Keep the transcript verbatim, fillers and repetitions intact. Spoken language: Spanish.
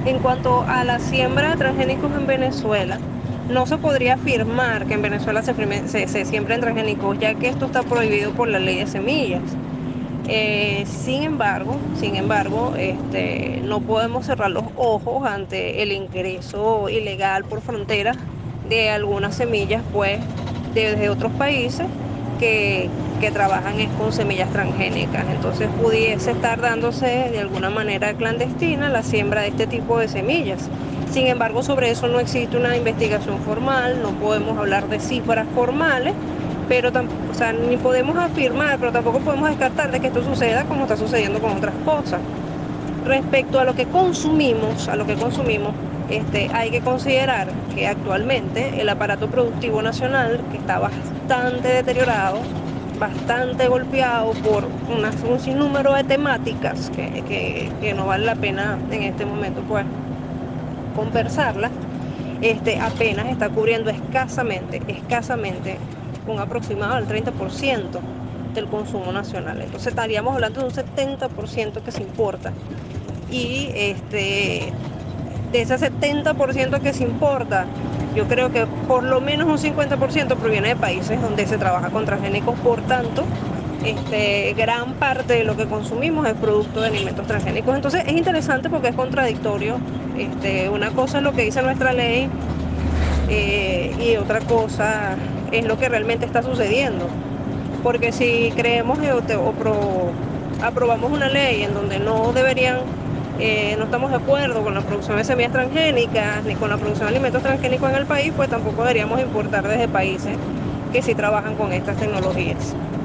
En cuanto a la siembra de transgénicos en Venezuela, no se podría afirmar que en Venezuela se, firme- se, se siembren transgénicos, ya que esto está prohibido por la ley de semillas. Eh, sin embargo, sin embargo, este, no podemos cerrar los ojos ante el ingreso ilegal por frontera de algunas semillas, pues, desde otros países que, que trabajan es con semillas transgénicas. Entonces, pudiese estar dándose de alguna manera clandestina la siembra de este tipo de semillas. Sin embargo, sobre eso no existe una investigación formal, no podemos hablar de cifras formales, pero tampoco, o sea, ni podemos afirmar, pero tampoco podemos descartar de que esto suceda como está sucediendo con otras cosas. Respecto a lo que consumimos, a lo que consumimos, este, hay que considerar que actualmente el aparato productivo nacional, que está bastante deteriorado, bastante golpeado por una, un sinnúmero de temáticas que, que, que no vale la pena en este momento pues conversarlas, este, apenas está cubriendo escasamente, escasamente un aproximado del treinta por ciento del consumo nacional. Entonces estaríamos hablando de un setenta por ciento que se importa. Y este, de ese setenta por ciento que se importa, yo creo que por lo menos un cincuenta por ciento proviene de países donde se trabaja con transgénicos. Por tanto, este, gran parte de lo que consumimos es producto de alimentos transgénicos. Entonces es interesante porque es contradictorio. Este, una cosa es lo que dice nuestra ley, eh, y otra cosa es lo que realmente está sucediendo. Porque si creemos o, te, o pro, aprobamos una ley en donde no deberían, eh, no estamos de acuerdo con la producción de semillas transgénicas ni con la producción de alimentos transgénicos en el país, pues tampoco deberíamos importar desde países que sí trabajan con estas tecnologías.